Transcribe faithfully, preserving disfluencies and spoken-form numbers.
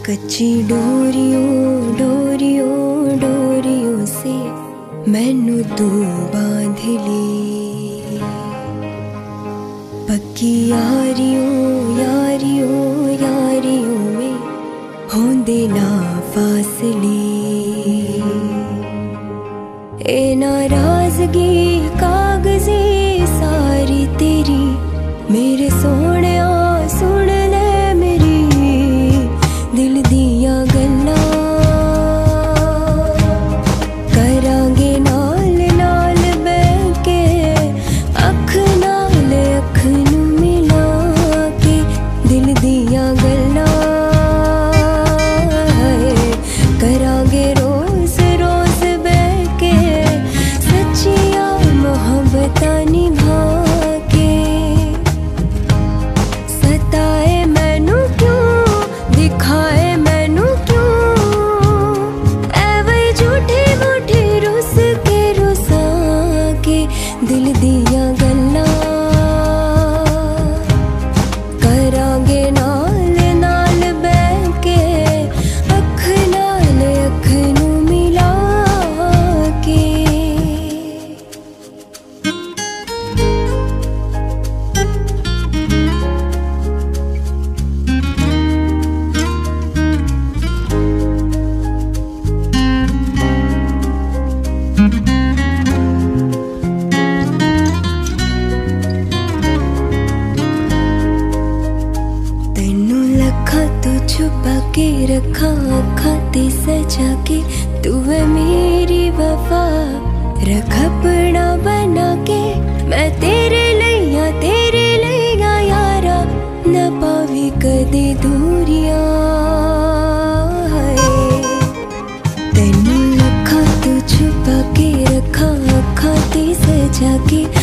कच्ची डोरियों डोरियों डोरियों से मैनू तू बांध ले, पक्की यारियों यारियों यारियों में होंदे ना फासले। ए नाराजगी कागजी सारी तेरी मेरे सोने सुन ले मेरी दिल दिया गल्लां, करांगे नाल नाल बैठ के अख नाल अख नू मिला के दिल दिया गल्लां, करांगे रोज रोज बैठ के सच्चिया मोहब्बतां निभा के। सताए मैनू क्यों दिखाए मैनू क्यों एवे झूठी मूठी रुस के रुसा के दिल दिया गल्लां, करांगे नाल नाल बैठ के अख नाल अख नू मिला के। तेनू लखा तू छुपा के रखा अखा ते सजा के, तू है मेरी वफा रख अपना बना के। मैं तेरे लिया तेरे लिया यारा न पावी कदे दूरियां, तेनू लखा तू छुपा के रखा अखा ते सजा के।